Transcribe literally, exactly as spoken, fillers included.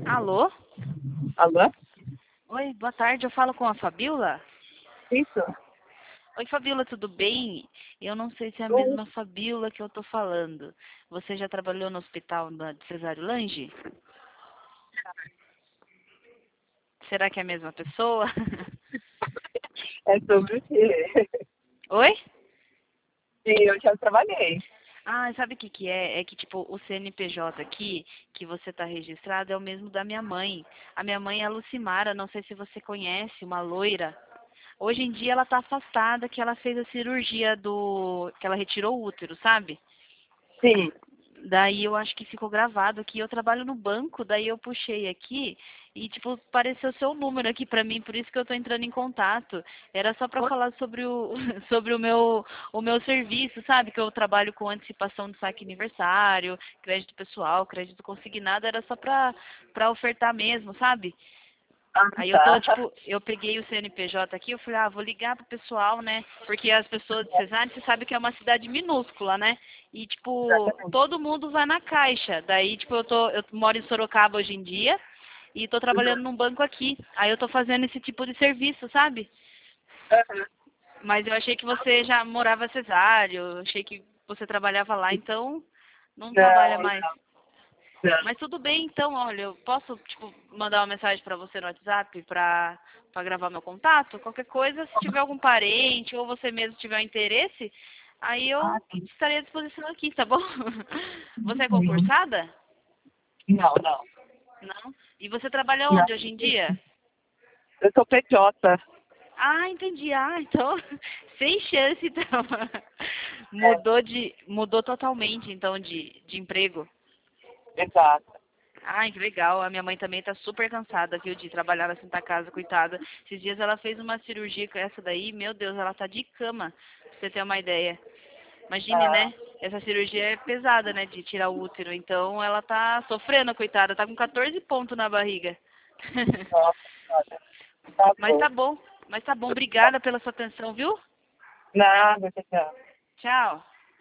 Alô? Alô? Oi, boa tarde. Eu falo com a Fabiola? Isso. Oi, Fabiola, tudo bem? Eu não sei se é a Oi. mesma Fabiola que eu tô falando. Você já trabalhou no hospital da- de Cesário Lange? Será que é a mesma pessoa? É sobre o quê? Oi? Sim, eu já trabalhei. Ah, sabe o que que é? É que, tipo, o C N P J aqui, que você tá registrado, é o mesmo da minha mãe. A minha mãe é a Lucimara, não sei se você conhece, uma loira. Hoje em dia ela tá afastada, que ela fez a cirurgia do... que ela retirou o útero, sabe? Sim. Daí eu acho que ficou gravado aqui. Eu trabalho no banco, daí eu puxei aqui e, tipo, apareceu seu número aqui pra mim, por isso que eu tô entrando em contato. Era só pra falar sobre o, sobre o meu, o meu serviço, sabe? Que eu trabalho com antecipação do saque aniversário, crédito pessoal, crédito consignado, era só pra, pra ofertar mesmo, sabe? Ah, Aí eu tô, tá. tipo, eu peguei o C N P J aqui, eu falei, ah, vou ligar pro pessoal, né? Porque as pessoas de Cesário, você sabe que é uma cidade minúscula, né? E, tipo, Exatamente. todo mundo vai na caixa. Daí, tipo, eu tô, eu moro em Sorocaba hoje em dia e tô trabalhando Uhum. num banco aqui. Aí eu tô fazendo esse tipo de serviço, sabe? Uhum. Mas eu achei que você já morava Cesário, eu achei que você trabalhava lá, então não trabalha Não, mais. não, não. Mas tudo bem, então, olha, eu posso, tipo, mandar uma mensagem pra você no WhatsApp pra, pra gravar meu contato? Qualquer coisa, se tiver algum parente ou você mesmo tiver um interesse, aí Ah, eu sim. estarei à disposição aqui, tá bom? Você é Uhum. concursada? Não, não. Não? E você trabalha Não. onde hoje em dia? Eu sou P J. Ah, entendi. Ah, então, sem chance, então. É, Mudou de, mudou totalmente, então, de, de emprego. exato. Ai, que legal. A minha mãe também tá super cansada, viu, de trabalhar na Santa Casa, coitada. Esses dias ela fez uma cirurgia com essa daí, meu Deus, ela tá de cama, pra você ter uma ideia. Imagine, Ah, né? Essa cirurgia é pesada, né, de tirar o útero. Então ela tá sofrendo, coitada, tá com quatorze pontos na barriga. nossa, olha. Tá Mas bom. tá bom, mas tá bom. Obrigada pela sua atenção, viu? Nada, tchau. Tchau.